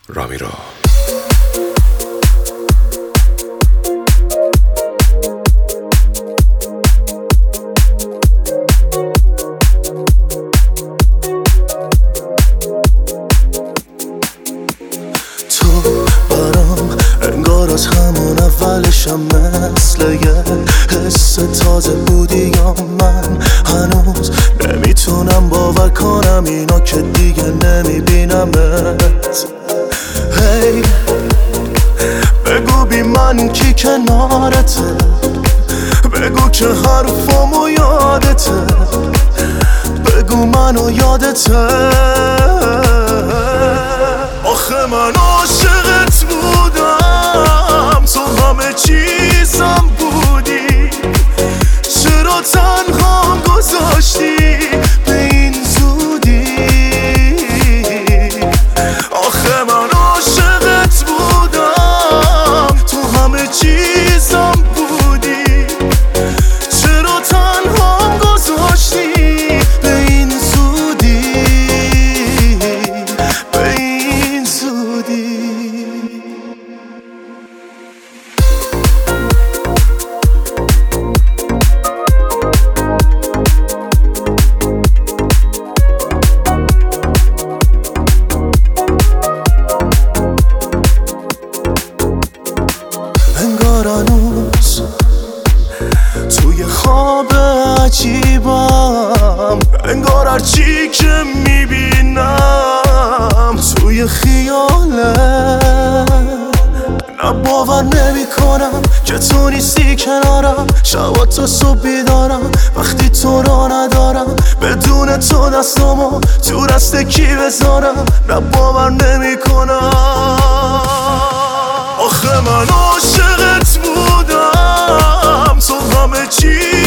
رامیرو. تو برام انگار از همون اولشم مثل یه حس تازه بودی، یا من هنوز نمیتونم باور کنم اینا که دیگه نمیبینمت. هی بگو بی من کی کنارته، بگو که حرفامو یادته، بگو منو یادته. آخه من عاشقت بودم، تو همه چیزم بودی، چرا تنهام گذاشتی به این زودی؟ آخه من عاشقت بودم، تو همه چیزم بودی، چرا تنهام گذاشتی به این زودی، به این زودی. انگار هنوز توی خواب عجیبم، انگار هرچی که میبینم توی خیاله. نه باور نمی کنم که تو نیستی کنارم، شبا تا صبح بیدارم وقتی تو را ندارم، بدون تو دستامو تو دست کی بذارم؟ نه باور نمی کنم. آخه من عاشقت بودم، تو همه چی